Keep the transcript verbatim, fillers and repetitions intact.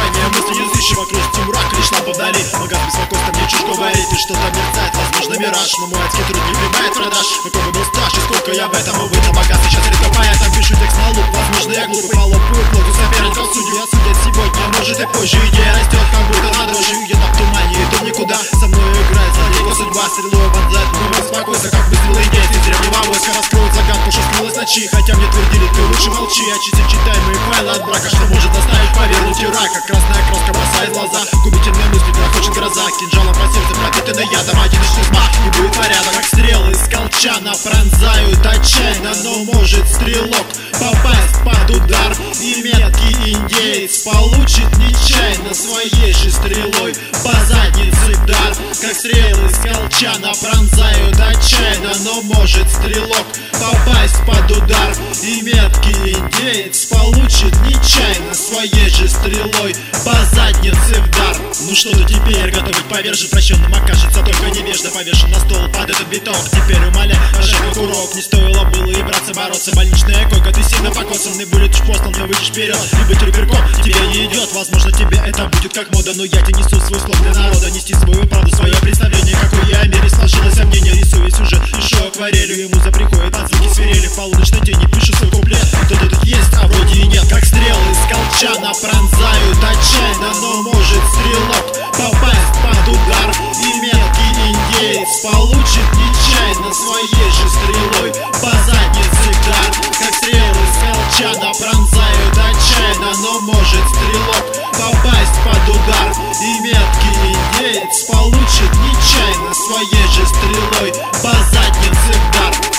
Мелькание мысли язычьи вокруг Тимурак лишь лампа вдали. Магаз беспокойства мне чуть говорит, и что-то мерцает, возможно мираж. Но мой адский труд не прибавит продаж. Какой бы был стаж, и сколько я в этом увидел. Богат сейчас рисковая, там пишу текст на лук. Возможно я глупый, полопую плоту соперников судью. Осудят сегодня, может и позже. Идея растет, как будто на дрожжи. Где-то в тумане, идут никуда. Со мной играет злодейка судьба. Стрелой вонзает, но беспокойся, как выстрелы действий. Древнего войска раскроют загадку, что скрылась ночи. Хотя мне твердили, ты лучше молчи. Очистить читаемые файлы от брака, что может заставить повернуть и рай. Как красная краска бросает глаза. Губительные мысли, грохочет гроза. Кинжалом по сердцу пропитанный ядом. Один из тьма, не будет порядок. Как стрелы из колчана пронзают отчаянно. Но может стрелок попасть под удар. И меткий индеец получит нечаянно своей же стрелой по заднице дар. Как стрелы из колчана пронзают отчаянно. Но может стрелок попасть под удар. И меткий индеец получит нечаянно своей же стрелой по заднице в дар. Ну что ты теперь готовить повержен? Прощенным окажется только невежда. Повешен на стол под этот биток. Теперь умоляй, нажать как урок. Не стоило было и браться, бороться. Больничная койка, ты сильно покоцанный. Будет шпостом, ты выйдешь вперед. Либо трюберком тебе не идет. Возможно тебе это будет как мода. Но я тебе несу свой слог для народа. Нести свою правду, свое представление. Какой я о мире сложилось мнение. Рисуя сюжет, пишу акварелью. Ему заприходит от звуки свирели. В полуночной тени пишу свой куплет. Кто-то тут есть, а вроде и нет. Как стрелы из колчана пронзают отчаянно. Но может стрелок попасть под удар. И меткий индеец получит нечаянно своей же стрелой по заднице дар. Как стрелы из колчана пронзают отчаянно. Но может стрелок попасть под удар. И меткий индеец получит нечаянно своей же стрелой по заднице дар.